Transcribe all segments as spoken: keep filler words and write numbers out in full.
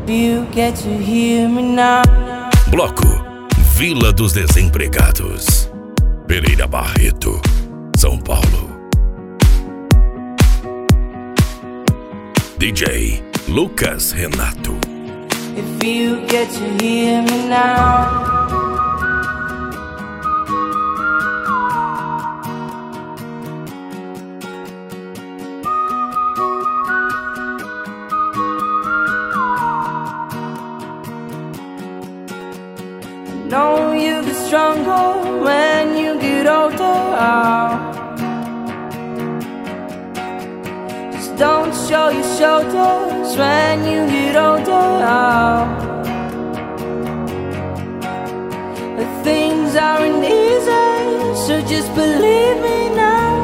you get to hear me now. Bloco Vila dos Desempregados, Pereira Barreto, São Paulo. D J Lucas Renato. If you get to hear me now. Know you get stronger when you get older. Just don't show your shoulders when you get older. But things aren't easy, so just believe me now.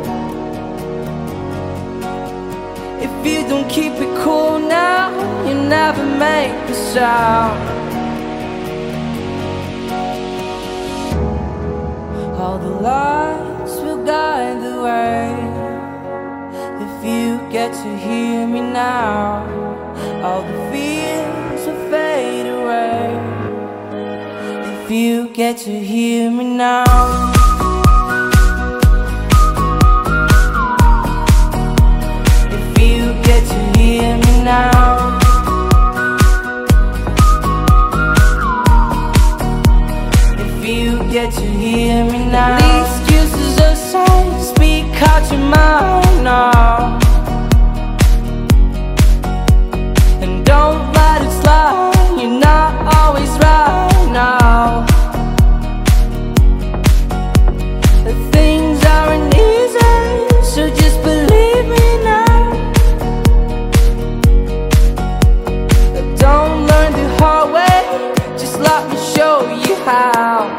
If you don't keep it cool now, you never make a sound. All the lights will guide the way. If you get to hear me now, all the fears will fade away. If you get to hear me now. If you get to hear me now. You get to hear me now. These excuses aside, speak out your mind now. And don't let it slide, you're not always right now. The things aren't easy, so just believe me now. Don't learn the hard way, just let me show you how.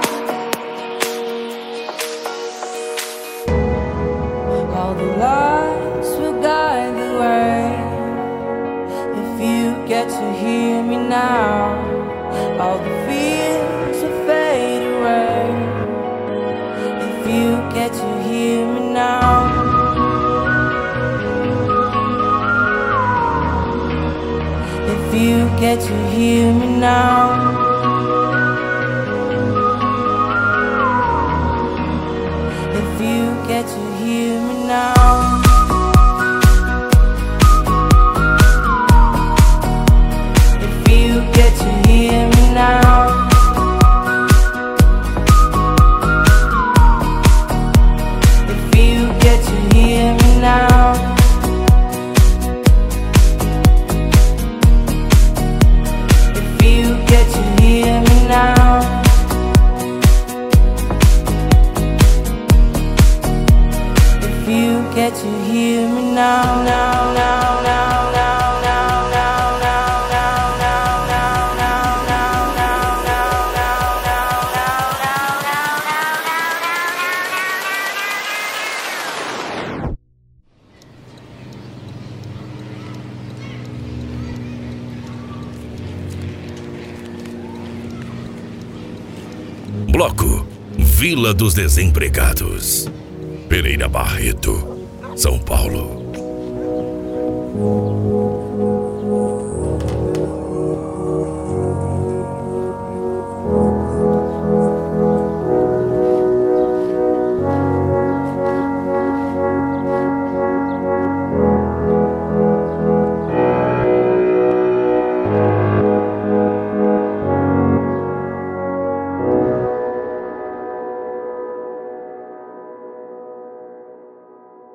All the lights will guide the way. If you get to hear me now, all the fears will fade away. If you get to hear me now. If you get to hear me now. If you get to hear me now. If you get to hear me now. If you get to hear me now. If you get to hear me now. You get to hear me now, now, now, now, now, now, now, now, now, now, now, now, now, now, now, now, now. Bloco Vila dos Desempregados, Pereira Barreto, São Paulo.